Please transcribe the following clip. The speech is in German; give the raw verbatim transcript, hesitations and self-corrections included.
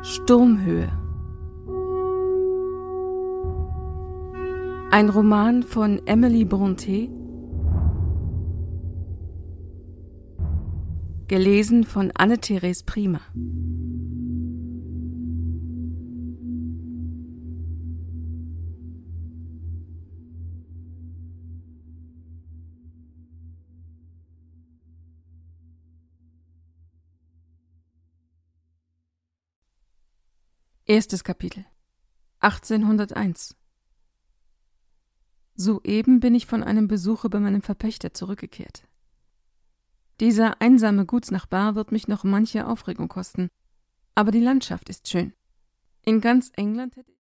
Sturmhöhe. Ein Roman von Emily Brontë, gelesen von Anne-Therese Priemer. Erstes Kapitel. achtzehnhunderteins. Soeben bin ich von einem Besuche bei meinem Verpächter zurückgekehrt. Dieser einsame Gutsnachbar wird mich noch manche Aufregung kosten, aber die Landschaft ist schön. In ganz England hätte